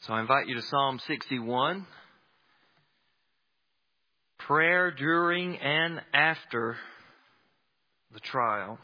So I invite you to Psalm 61. Prayer during and after the trial.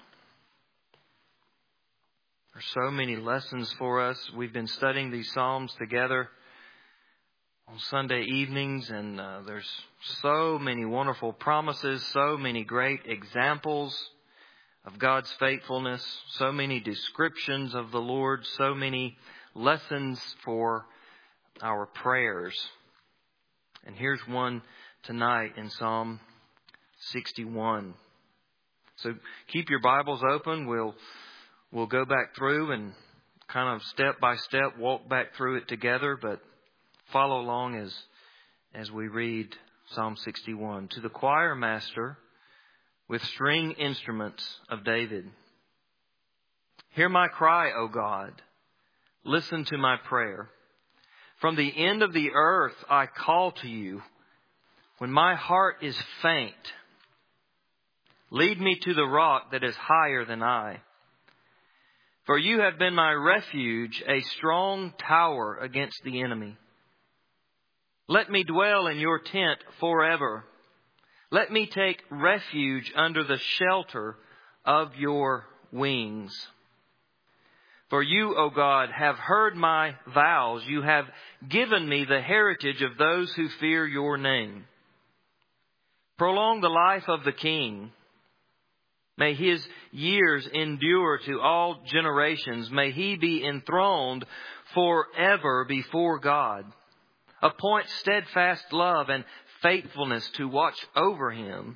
There's so many lessons for us. We've been studying these Psalms together on Sunday evenings, and there's so many wonderful promises, so many great examples of God's faithfulness, so many descriptions of the Lord, so many lessons for our prayers. And here's one tonight in Psalm 61. So keep your Bibles open. We'll go back through and kind of step by step walk back through it together, but follow along as we read Psalm 61. To the choir master with string instruments of David. Hear my cry, O God. Listen to my prayer. From the end of the earth I call to you. When my heart is faint, lead me to the rock that is higher than I. For you have been my refuge, a strong tower against the enemy. Let me dwell in your tent forever. Let me take refuge under the shelter of your wings. For you, O God, have heard my vows. You have given me the heritage of those who fear your name. Prolong the life of the king. May his years endure to all generations. May he be enthroned forever before God. Appoint steadfast love and faithfulness to watch over him.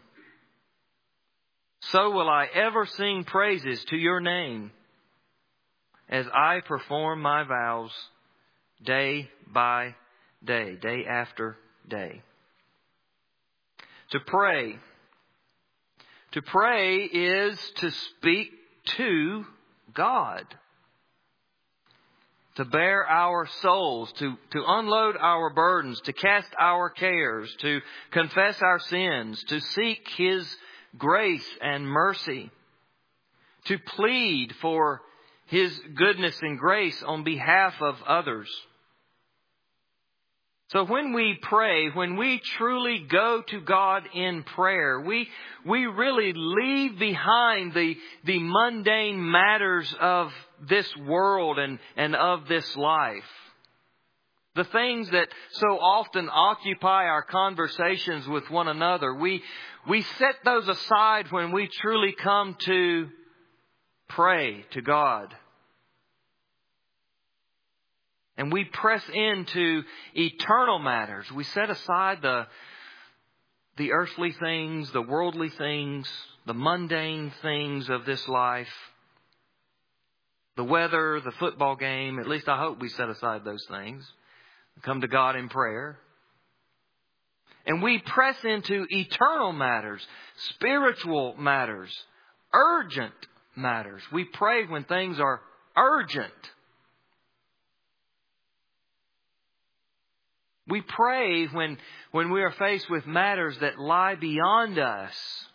So will I ever sing praises to your name as I perform my vows day by day, day after day. To pray. To pray is to speak to God. To bear our souls, to unload our burdens, to cast our cares, to confess our sins, to seek His grace and mercy, to plead for His goodness and grace on behalf of others. So when we pray, when we truly go to God in prayer, we really leave behind the mundane matters of this world and of this life. The things that so often occupy our conversations with one another. We set those aside when we truly come to pray to God. And we press into eternal matters. We set aside the earthly things, the worldly things, the mundane things of this life. The weather, the football game. At least I hope we set aside those things. Come to God in prayer. And we press into eternal matters, spiritual matters, urgent matters. We pray when things are urgent. We pray when we are faced with matters that lie beyond us.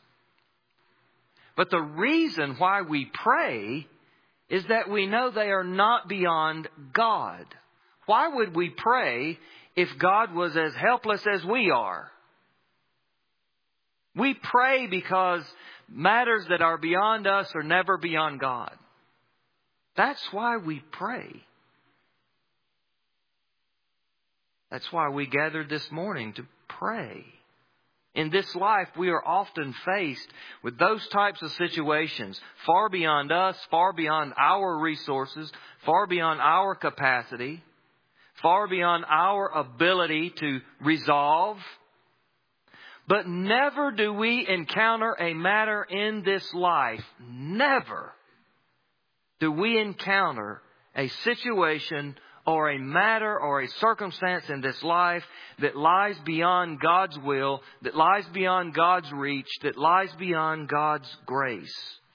But the reason why we pray is that we know they are not beyond God. Why would we pray if God was as helpless as we are? We pray because matters that are beyond us are never beyond God. That's why we pray. That's why we gathered this morning to pray. In this life, we are often faced with those types of situations, far beyond us, far beyond our resources, far beyond our capacity, far beyond our ability to resolve. But never do we encounter a matter in this life, never do we encounter a situation or a matter or a circumstance in this life that lies beyond God's will, that lies beyond God's reach, that lies beyond God's grace.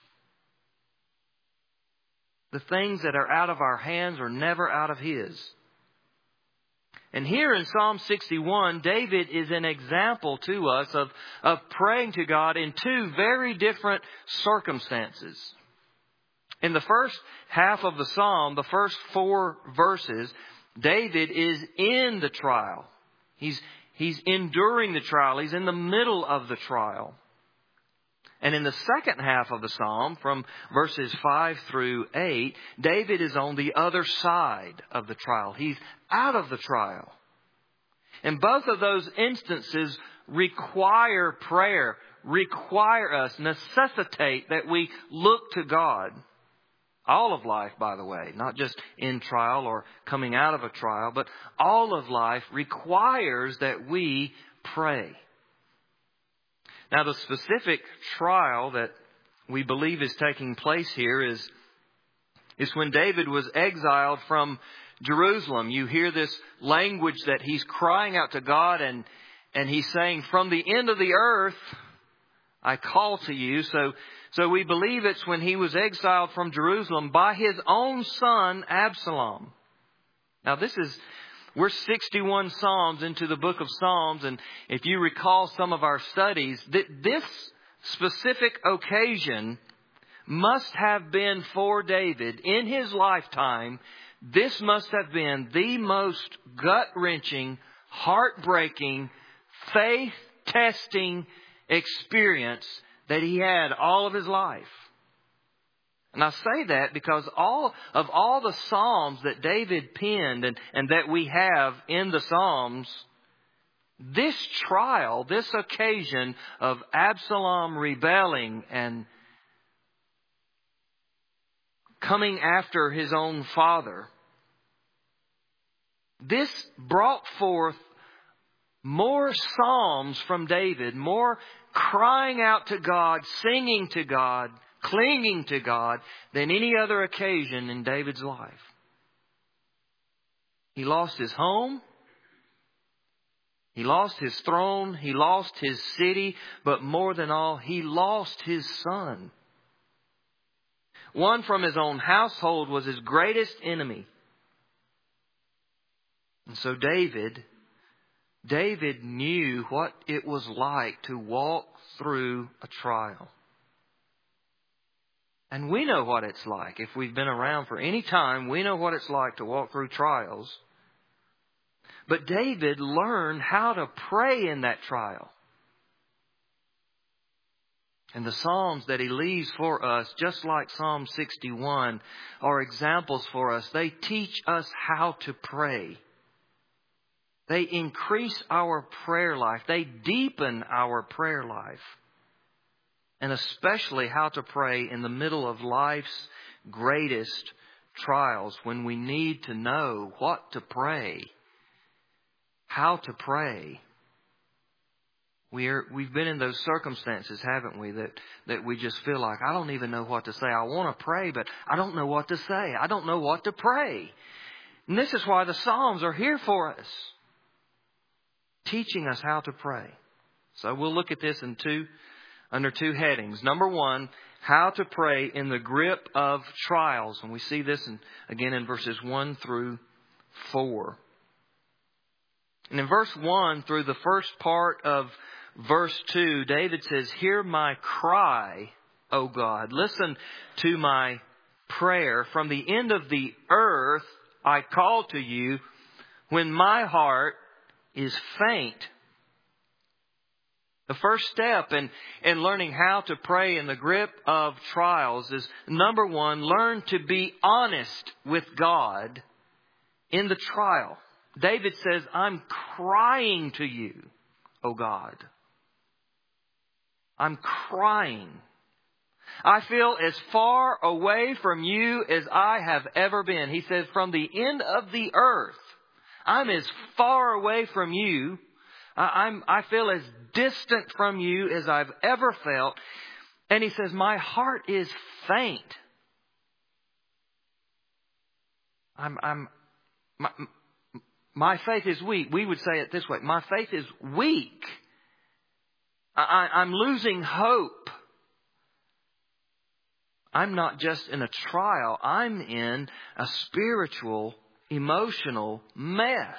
The things that are out of our hands are never out of His. And here in Psalm 61, David is an example to us of praying to God in two very different circumstances. In the first half of the psalm, the first 4 verses, David is in the trial. He's enduring the trial. He's in the middle of the trial. And in the second half of the psalm, from verses 5 through 8, David is on the other side of the trial. He's out of the trial. And both of those instances require prayer, require us, necessitate that we look to God. All of life, by the way, not just in trial or coming out of a trial, but all of life requires that we pray. Now, the specific trial that we believe is taking place here is when David was exiled from Jerusalem. You hear this language that he's crying out to God and he's saying, "From the end of the earth, I call to you." So we believe it's when he was exiled from Jerusalem by his own son, Absalom. Now, we're 61 Psalms into the book of Psalms, and if you recall some of our studies, this specific occasion must have been for David in his lifetime. This must have been the most gut-wrenching, heartbreaking, faith-testing experience that he had all of his life. And I say that because all the Psalms that David penned and that we have in the Psalms, this trial, this occasion of Absalom rebelling and coming after his own father, this brought forth more psalms from David, more crying out to God, singing to God, clinging to God than any other occasion in David's life. He lost his home. He lost his throne. He lost his city. But more than all, he lost his son. One from his own household was his greatest enemy. And so David knew what it was like to walk through a trial. And we know what it's like. If we've been around for any time, we know what it's like to walk through trials. But David learned how to pray in that trial. And the Psalms that he leaves for us, just like Psalm 61, are examples for us. They teach us how to pray. They increase our prayer life. They deepen our prayer life. And especially how to pray in the middle of life's greatest trials, when we need to know what to pray, how to pray. We've been in those circumstances, haven't we, that we just feel like, I don't even know what to say. I want to pray, but I don't know what to say. I don't know what to pray. And this is why the Psalms are here for us, teaching us how to pray. So we'll look at this under two headings. Number one, how to pray in the grip of trials. And we see this again in verses 1 through 4. And in verse 1 through the first part of verse 2, David says, "Hear my cry, O God. Listen to my prayer. From the end of the earth I call to you when my heart is faint." The first step in learning how to pray in the grip of trials is, number one, learn to be honest with God in the trial. David says, "I'm crying to you, O God. I'm crying. I feel as far away from you as I have ever been." He says, from the end of the earth, I'm as far away from you. I feel as distant from you as I've ever felt. And he says, my heart is faint. My faith is weak. We would say it this way. My faith is weak. I'm losing hope. I'm not just in a trial. I'm in a spiritual, emotional mess.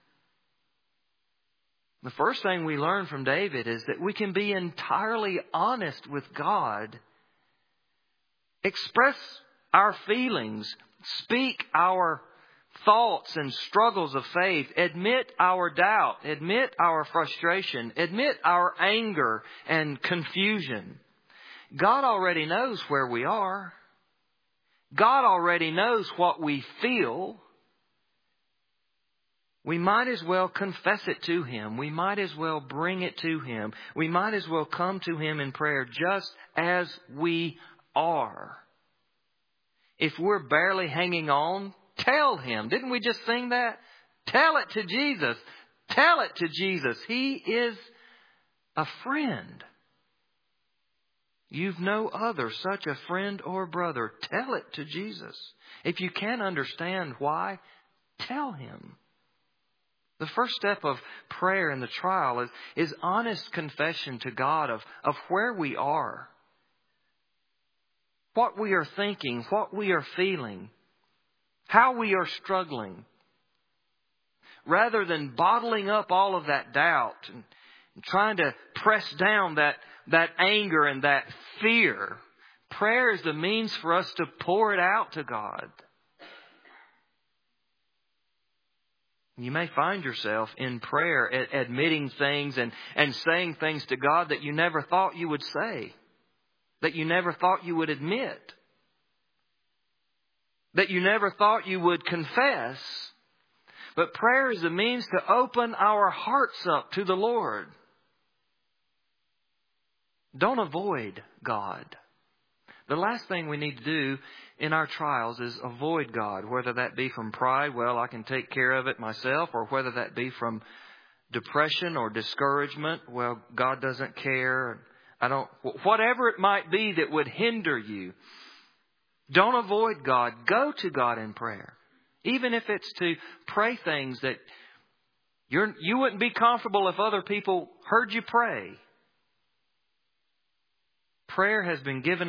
The first thing we learn from David is that we can be entirely honest with God, express our feelings, speak our thoughts and struggles of faith. Admit our doubt. Admit our frustration. Admit our anger and confusion. God already knows where we are. God already knows what we feel. We might as well confess it to Him. We might as well bring it to Him. We might as well come to Him in prayer just as we are. If we're barely hanging on, tell Him. Didn't we just sing that? Tell it to Jesus. Tell it to Jesus. He is a friend. You've no other such a friend or brother. Tell it to Jesus. If you can't understand why, tell Him. The first step of prayer in the trial is honest confession to God of where we are, what we are thinking, what we are feeling, how we are struggling. Rather than bottling up all of that doubt and trying to press down that anger and that fear, prayer is the means for us to pour it out to God. You may find yourself in prayer admitting things and saying things to God that you never thought you would say, that you never thought you would admit, that you never thought you would confess. But prayer is a means to open our hearts up to the Lord. Don't avoid God. The last thing we need to do in our trials is avoid God, whether that be from pride, well, I can take care of it myself, or whether that be from depression or discouragement, well, God doesn't care. Whatever it might be that would hinder you, don't avoid God. Go to God in prayer. Even if it's to pray things that you wouldn't be comfortable if other people heard you pray. Prayer has been given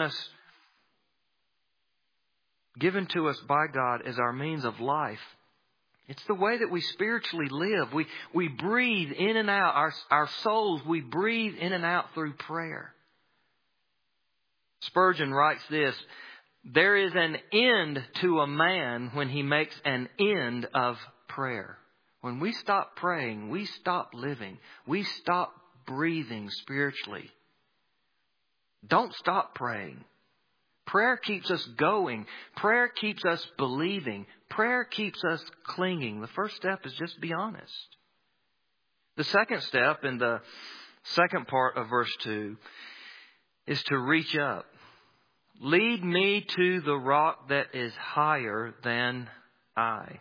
to us by God as our means of life. It's the way that we spiritually live. We breathe in and out. Our souls, we breathe in and out through prayer. Spurgeon writes this: there is an end to a man when he makes an end of prayer. When we stop praying, we stop living. We stop breathing spiritually. Don't stop praying. Prayer keeps us going. Prayer keeps us believing. Prayer keeps us clinging. The first step is just be honest. The second step in the second part of verse 2 is to reach up. Lead me to the rock that is higher than I.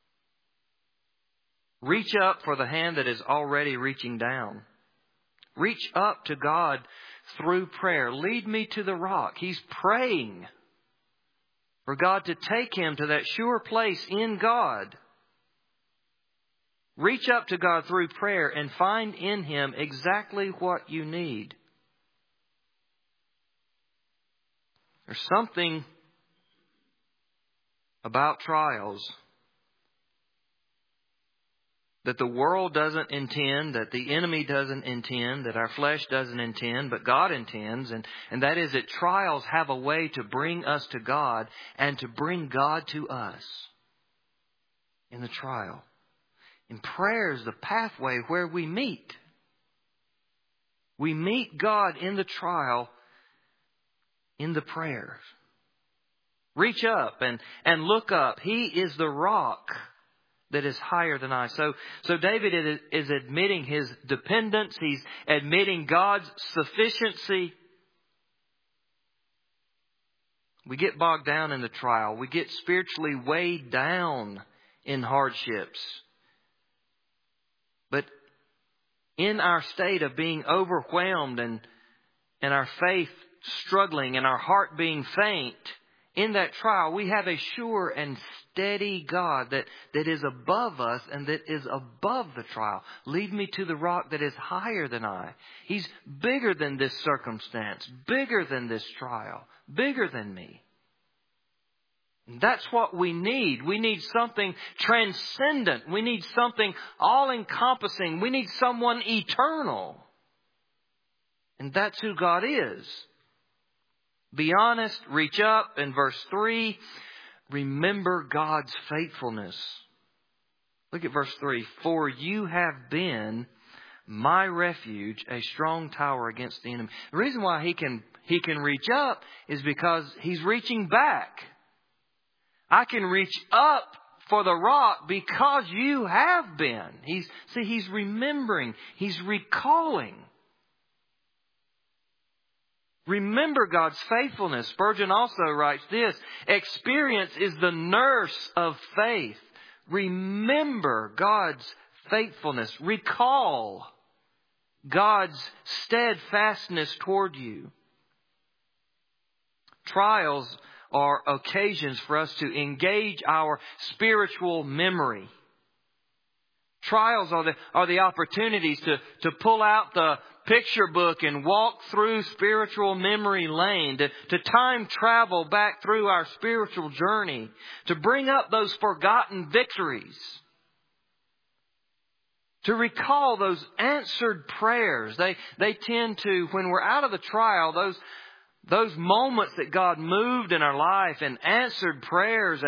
Reach up for the hand that is already reaching down. Reach up to God through prayer. Lead me to the rock. He's praying for God to take him to that sure place in God. Reach up to God through prayer and find in Him exactly what you need. There's something about trials that the world doesn't intend, that the enemy doesn't intend, that our flesh doesn't intend, but God intends. And that is that trials have a way to bring us to God and to bring God to us in the trial. And prayer is the pathway where we meet. We meet God in the trial, in the prayers. Reach up and look up. He is the rock that is higher than I. So David is admitting his dependence. He's admitting God's sufficiency. We get bogged down in the trial. We get spiritually weighed down in hardships. But in our state of being overwhelmed and our faith struggling and our heart being faint, in that trial, we have a sure and steady God that is above us and that is above the trial. Lead me to the rock that is higher than I. He's bigger than this circumstance, bigger than this trial, bigger than me. That's what we need. We need something transcendent. We need something all-encompassing. We need someone eternal. And that's who God is. Be honest, reach up. In verse 3, remember God's faithfulness. Look at verse 3. For you have been my refuge, a strong tower against the enemy. The reason why he can reach up is because he's reaching back. I can reach up for the rock because you have been. He's remembering. He's recalling. Remember God's faithfulness. Spurgeon also writes this: experience is the nurse of faith. Remember God's faithfulness. Recall God's steadfastness toward you. Trials are occasions for us to engage our spiritual memory. Trials are the opportunities to pull out the picture book and walk through spiritual memory lane, to time travel back through our spiritual journey, to bring up those forgotten victories, to recall those answered prayers. They tend to, when we're out of the trial, those moments that God moved in our life and answered prayers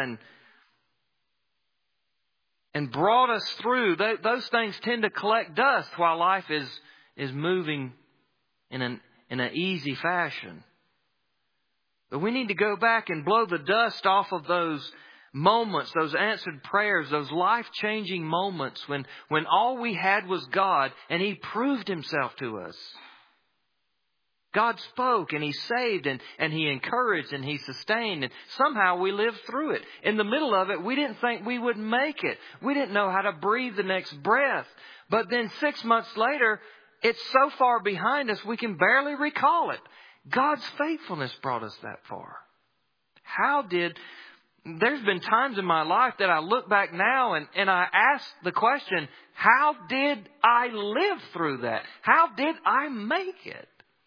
and brought us through, those things tend to collect dust while life is moving in an easy fashion. But we need to go back and blow the dust off of those moments, those answered prayers, those life-changing moments when all we had was God and He proved Himself to us. God spoke and He saved and He encouraged and He sustained, and somehow we lived through it. In the middle of it, we didn't think we would make it. We didn't know how to breathe the next breath. But then 6 months later, it's so far behind us we can barely recall it. God's faithfulness brought us that far. There's been times in my life that I look back now and I ask the question, how did I live through that? How did I make it?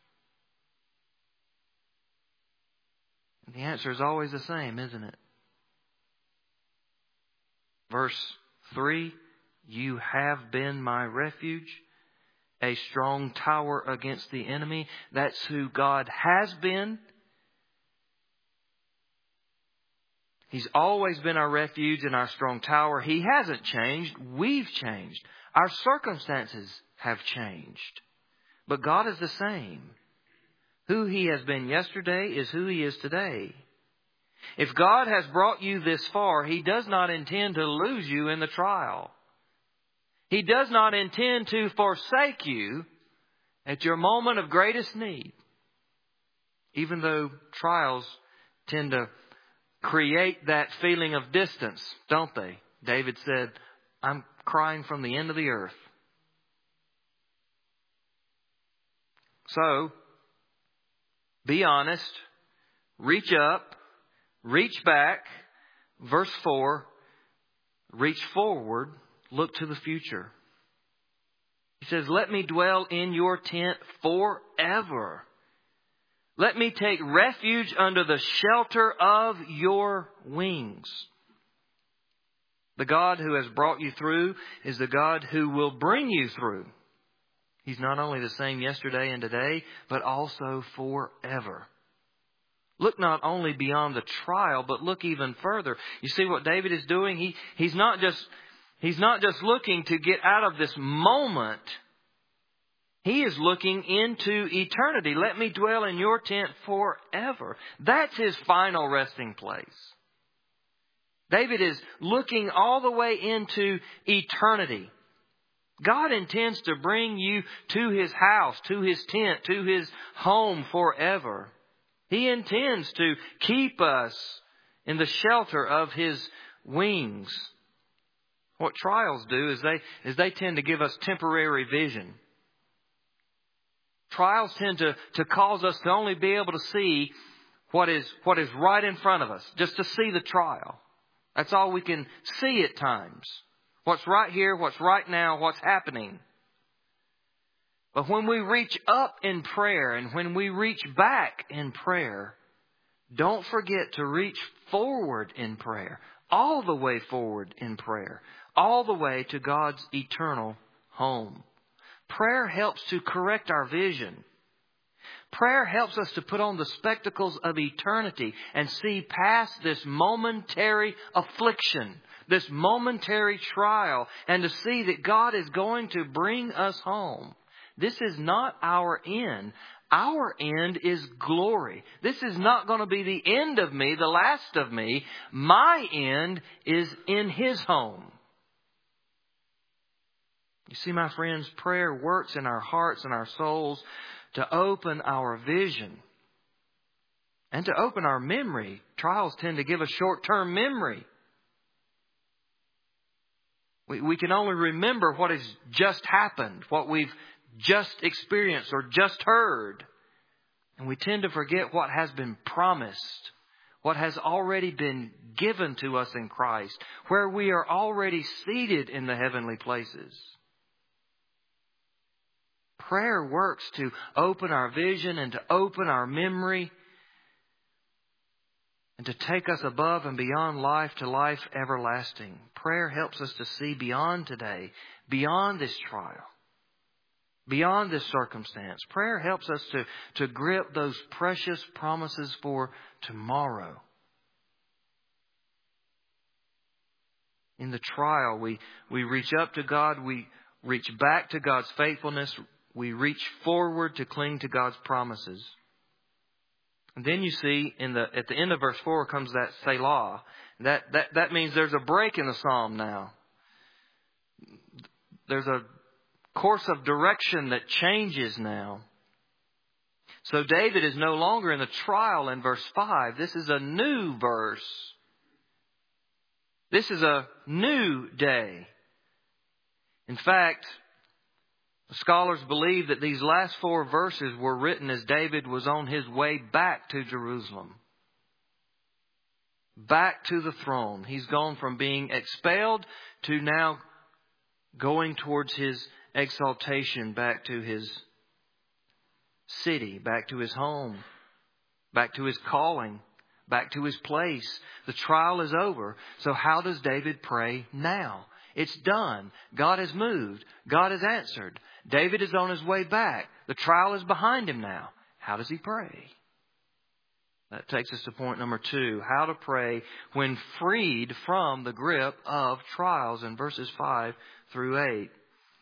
The answer is always the same, isn't it? Verse 3, you have been my refuge, a strong tower against the enemy. That's who God has been. He's always been our refuge and our strong tower. He hasn't changed. We've changed. Our circumstances have changed. But God is the same. Who He has been yesterday is who He is today. If God has brought you this far, He does not intend to lose you in the trial. He does not intend to forsake you at your moment of greatest need. Even though trials tend to create that feeling of distance, don't they? David said, I'm crying from the end of the earth. So, be honest, reach up, reach back. Verse 4, reach forward, look to the future. He says, let me dwell in your tent forever. Let me take refuge under the shelter of your wings. The God who has brought you through is the God who will bring you through. He's not only the same yesterday and today, but also forever. Look not only beyond the trial, but look even further. You see what David is doing? He's not just looking to get out of this moment. He is looking into eternity. Let me dwell in your tent forever. That's his final resting place. David is looking all the way into eternity. God intends to bring you to His house, to His tent, to His home forever. He intends to keep us in the shelter of His wings. What trials do is they tend to give us temporary vision. Trials tend to cause us to only be able to see what is right in front of us, just to see the trial. That's all we can see at times. What's right here, what's right now, what's happening. But when we reach up in prayer and when we reach back in prayer, don't forget to reach forward in prayer, all the way forward in prayer, all the way to God's eternal home. Prayer helps to correct our vision. Prayer helps us to put on the spectacles of eternity and see past this momentary affliction, this momentary trial, and to see that God is going to bring us home. This is not our end. Our end is glory. This is not going to be the end of me, the last of me. My end is in His home. You see, my friends, prayer works in our hearts and our souls to open our vision and to open our memory. Trials tend to give us short-term memory. We can only remember what has just happened, what we've just experienced or just heard. And we tend to forget what has been promised, what has already been given to us in Christ, where we are already seated in the heavenly places. Prayer works to open our vision and to open our memory and to take us above and beyond life to life everlasting. Prayer helps us to see beyond today, beyond this trial, beyond this circumstance. Prayer helps us to grip those precious promises for tomorrow. In the trial, we reach up to God, we reach back to God's faithfulness, we reach forward to cling to God's promises. And then you see at the end of verse 4 comes that Selah. That means there's a break in the psalm now. There's a course of direction that changes now. So David is no longer in the trial in verse 5. This is a new verse. This is a new day. In fact, scholars believe that these last 4 verses were written as David was on his way back to Jerusalem. Back to the throne. He's gone from being expelled to now going towards his exaltation, back to his city, back to his home, back to his calling, back to his place. The trial is over. So how does David pray now? It's done. God has moved. God has answered. David is on his way back. The trial is behind him now. How does he pray? That takes us to point number 2. How to pray when freed from the grip of trials in verses 5 through 8.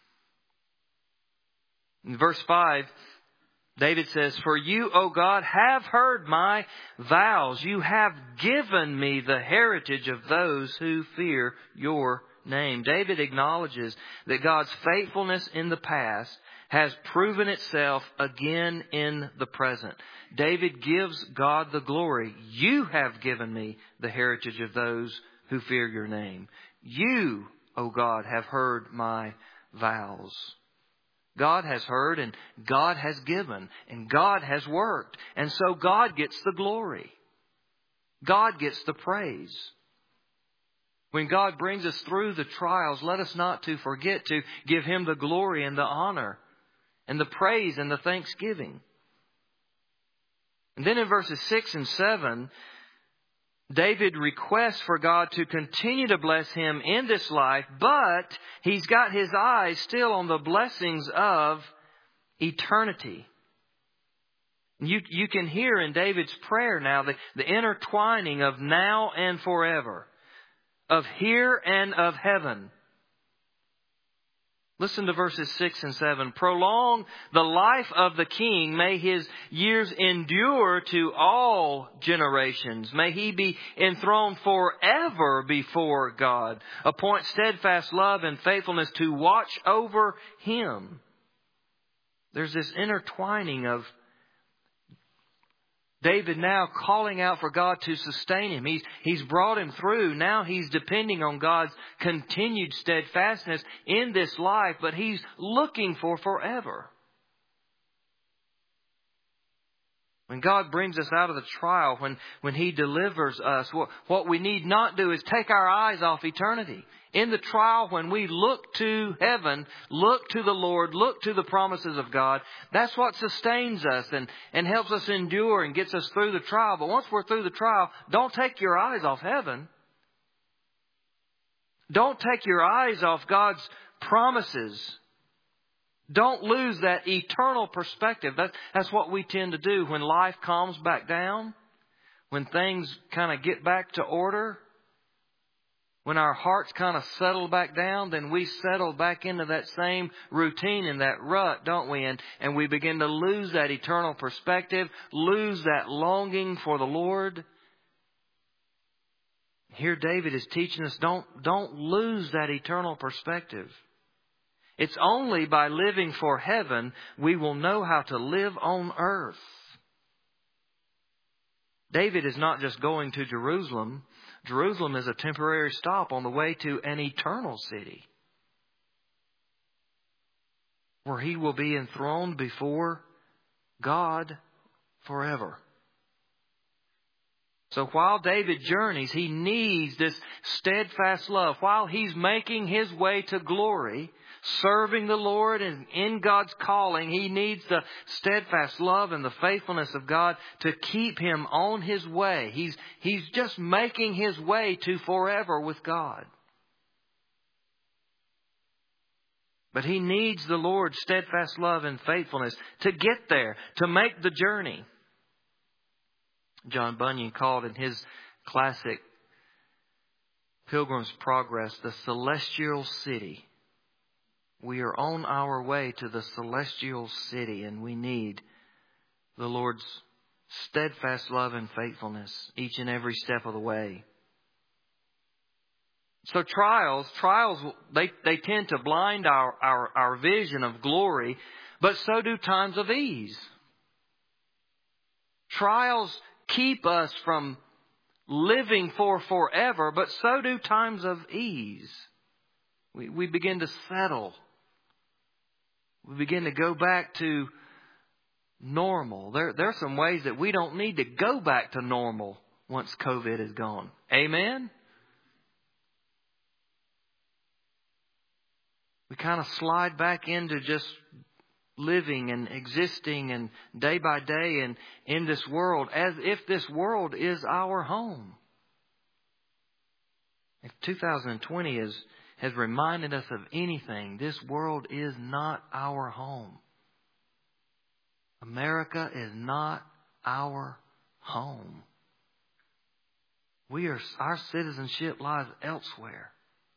In verse 5, David says, "For you, O God, have heard my vows. You have given me the heritage of those who fear your name." David acknowledges that God's faithfulness in the past has proven itself again in the present. David gives God the glory. You have given me the heritage of those who fear your name. You, O God, have heard my vows. God has heard and God has given and God has worked. And so God gets the glory. God gets the praise. When God brings us through the trials, let us not to forget to give Him the glory and the honor and the praise and the thanksgiving. And then in verses 6 and 7, David requests for God to continue to bless him in this life, but he's got his eyes still on the blessings of eternity. You can hear in David's prayer now the intertwining of now and forever, of here and of heaven. Listen to verses 6 and 7. "Prolong the life of the king. May his years endure to all generations. May he be enthroned forever before God. Appoint steadfast love and faithfulness to watch over him." There's this intertwining of David now calling out for God to sustain him. He's brought him through. Now he's depending on God's continued steadfastness in this life, but he's looking for forever. When God brings us out of the trial, when He delivers us, what we need not do is take our eyes off eternity. In the trial, when we look to heaven, look to the Lord, look to the promises of God, that's what sustains us and helps us endure and gets us through the trial. But once we're through the trial, don't take your eyes off heaven. Don't take your eyes off God's promises. Don't lose that eternal perspective. That's what we tend to do when life calms back down, when things kind of get back to order, when our hearts kind of settle back down, then we settle back into that same routine and that rut, don't we? And we begin to lose that eternal perspective, lose that longing for the Lord. Here David is teaching us, don't lose that eternal perspective. It's only by living for heaven we will know how to live on earth. David is not just going to Jerusalem. Jerusalem is a temporary stop on the way to an eternal city, where he will be enthroned before God forever. So while David journeys, he needs this steadfast love. While he's making his way to glory, serving the Lord and in God's calling, he needs the steadfast love and the faithfulness of God to keep him on his way. He's just making his way to forever with God. But he needs the Lord's steadfast love and faithfulness to get there, to make the journey. John Bunyan called in his classic Pilgrim's Progress the celestial city. We are on our way to the celestial city, and we need the Lord's steadfast love and faithfulness each and every step of the way. So trials, they tend to blind our vision of glory, but so do times of ease. Trials keep us from living for forever, but so do times of ease. We begin to settle. We begin to go back to normal. There are some ways that we don't need to go back to normal once COVID is gone. Amen? We kind of slide back into just living and existing and day by day and in this world as if this world is our home. If 2020 has reminded us of anything, this world is not our home. America is not our home. Our citizenship lies elsewhere.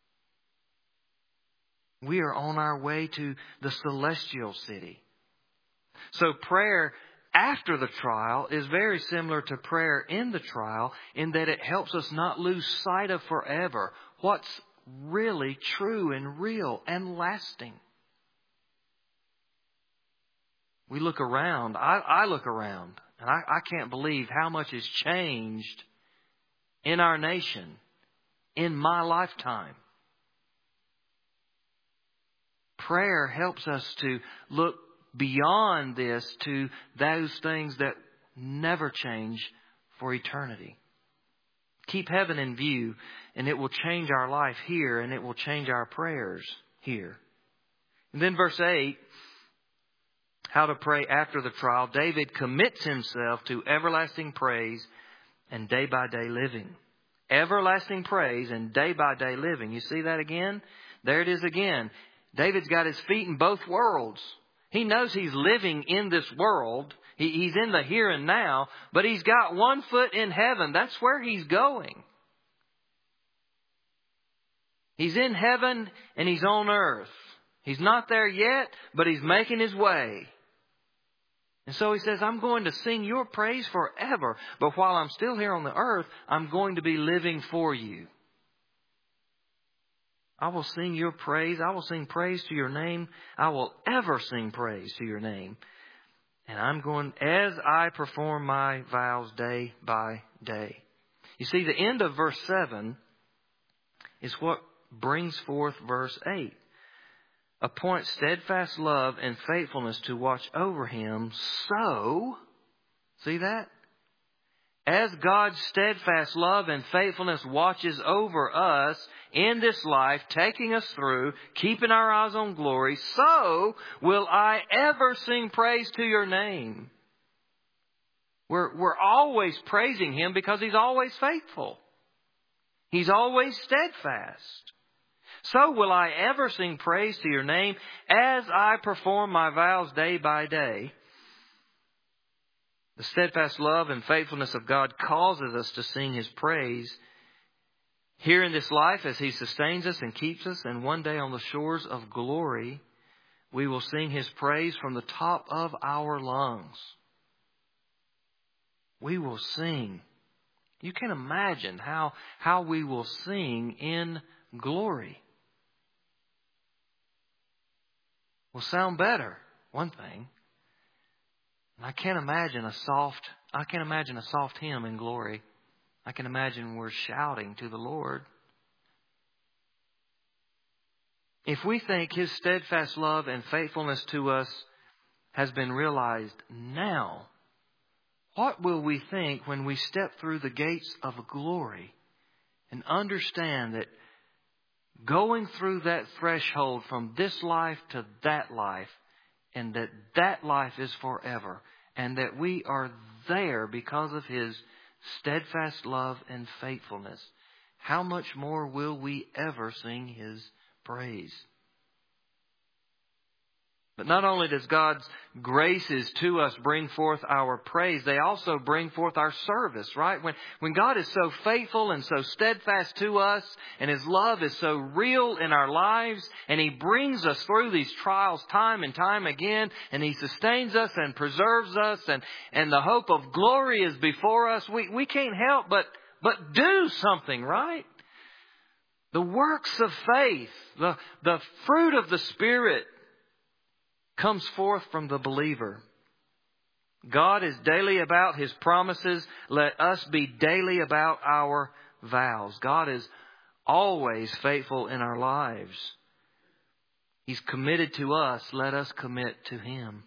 We are on our way to the celestial city. So prayer after the trial is very similar to prayer in the trial in that it helps us not lose sight of forever what's really true and real and lasting. We look around. I look around and I can't believe how much has changed in our nation in my lifetime. Prayer helps us to look beyond this to those things that never change for eternity. Keep heaven in view, and it will change our life here, and it will change our prayers here. And then verse 8, how to pray after the trial. David commits himself to everlasting praise and day-by-day living. Everlasting praise and day-by-day living. You see that again? There it is again. David's got his feet in both worlds. He knows he's living in this world. He's in the here and now, but he's got one foot in heaven. That's where he's going. He's in heaven and he's on earth. He's not there yet, but he's making his way. And so he says, I'm going to sing your praise forever. But while I'm still here on the earth, I'm going to be living for you. I will sing your praise. I will sing praise to your name. I will ever sing praise to your name. And I'm going, as I perform my vows day by day. You see, the end of verse 7 is what brings forth verse 8. Appoint steadfast love and faithfulness to watch over him. So, see that? As God's steadfast love and faithfulness watches over us in this life, taking us through, keeping our eyes on glory, so will I ever sing praise to your name. We're always praising him because he's always faithful. He's always steadfast. So will I ever sing praise to your name as I perform my vows day by day. The steadfast love and faithfulness of God causes us to sing His praise here in this life as He sustains us and keeps us. And one day on the shores of glory, we will sing His praise from the top of our lungs. We will sing. You can imagine how we will sing in glory. Will sound better, one thing. I can't imagine a soft hymn in glory. I can imagine we're shouting to the Lord. If we think His steadfast love and faithfulness to us has been realized now, what will we think when we step through the gates of glory and understand that going through that threshold from this life to that life, and that life is forever, and that we are there because of His steadfast love and faithfulness? How much more will we ever sing His praise? But not only does God's graces to us bring forth our praise, they also bring forth our service, right? When God is so faithful and so steadfast to us, and His love is so real in our lives, and He brings us through these trials time and time again, and He sustains us and preserves us, and the hope of glory is before us, we can't help but do something, right? The works of faith, the fruit of the Spirit, comes forth from the believer. God is daily about His promises. Let us be daily about our vows. God is always faithful in our lives. He's committed to us. Let us commit to Him.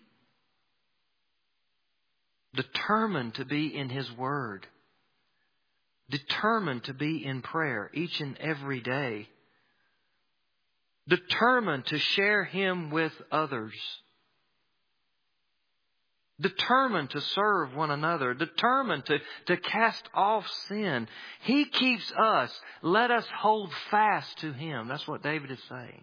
Determined to be in His Word. Determined to be in prayer each and every day. Determined to share Him with others. Determined to serve one another. Determined to cast off sin. He keeps us. Let us hold fast to Him. That's what David is saying.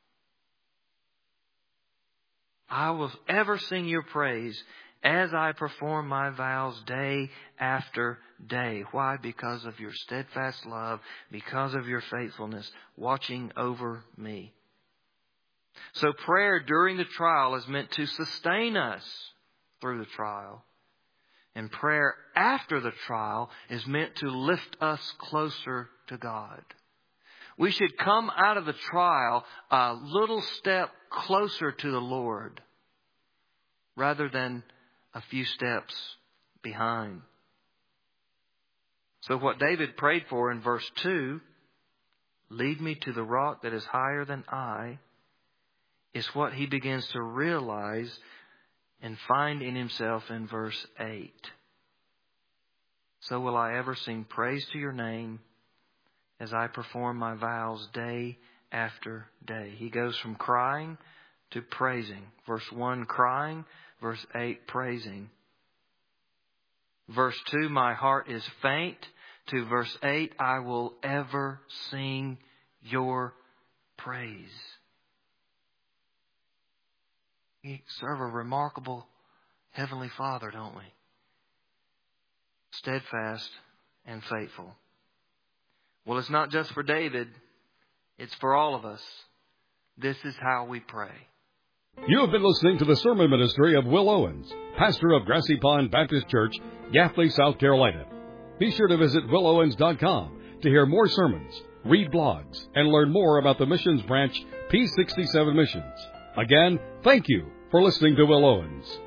I will ever sing your praise as I perform my vows day after day. Why? Because of your steadfast love, because of your faithfulness, watching over me. So prayer during the trial is meant to sustain us through the trial. And prayer after the trial is meant to lift us closer to God. We should come out of the trial a little step closer to the Lord rather than a few steps behind. So what David prayed for in verse 2, lead me to the rock that is higher than I, is what he begins to realize and find in himself in verse 8. So will I ever sing praise to your name as I perform my vows day after day. He goes from crying to praising. Verse 1, crying. Verse 8, praising. Verse 2, my heart is faint. To verse 8, I will ever sing your praise. We serve a remarkable Heavenly Father, don't we? Steadfast and faithful. Well, it's not just for David. It's for all of us. This is how we pray. You have been listening to the sermon ministry of Will Owens, pastor of Grassy Pond Baptist Church, Gaffney, South Carolina. Be sure to visit willowens.com to hear more sermons, read blogs, and learn more about the missions branch P67 Missions. Again, thank you for listening to Will Owens.